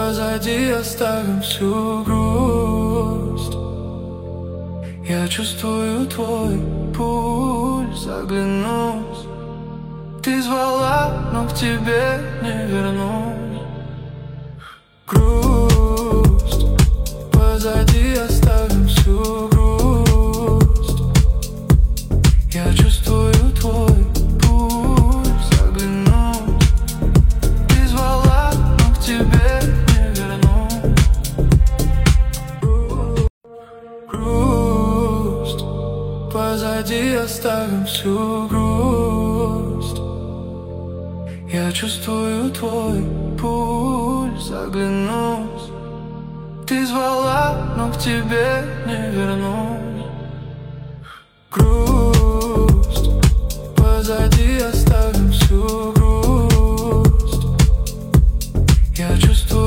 позади оставим всю грусть. Я чувствую твой пульс, оглянусь. Ты звала, но к тебе не вернусь. Грусть, позади оставим всю грусть. Я чувствую твой пульс, оглянусь. Ты звала, но к тебе не вернусь. Грусть, позади оставим всю грусть. Я чувствую твой пульс, оглянусь. Ты звала, но к тебе не вернусь. Грусть, позади оставим всю грусть. Я чувствую